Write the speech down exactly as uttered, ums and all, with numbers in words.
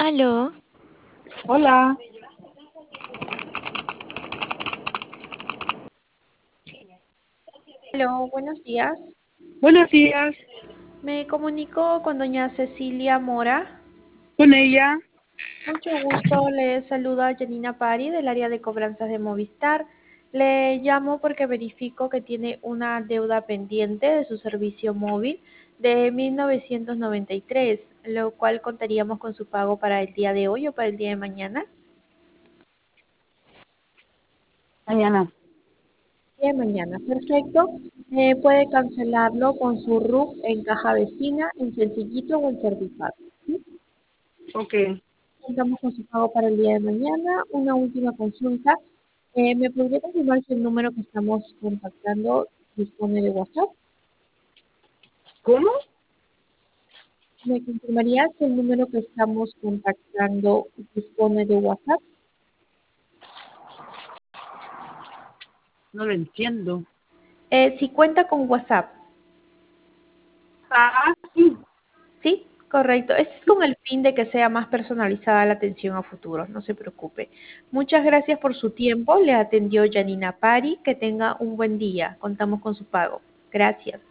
Aló, Hola, Aló, buenos días. buenos días, Me comunico con doña Cecilia Mora. con ella. Mucho gusto, le saluda Janina Pari del área de cobranzas de Movistar. Le llamo porque verifico que tiene una deuda pendiente de su servicio móvil de mil novecientos noventa y tres, lo cual contaríamos con su pago para el día de hoy o para el día de mañana. Mañana. Día de mañana, perfecto. Eh, puede cancelarlo con su R U C en caja vecina, en Sencillito o en Servipago. ¿Sí? Ok. Contamos con su pago para el día de mañana. Una última consulta. Eh, ¿Me podría confirmar si el número que estamos contactando dispone de WhatsApp? ¿Cómo? ¿Me confirmaría si el número que estamos contactando dispone de WhatsApp? No lo entiendo. Eh, si cuenta con WhatsApp. Ah, sí. Sí, correcto. Este es con el fin de que sea más personalizada la atención a futuro. No se preocupe. Muchas gracias por su tiempo. Le atendió Janina Pari. Que tenga un buen día. Contamos con su pago. Gracias.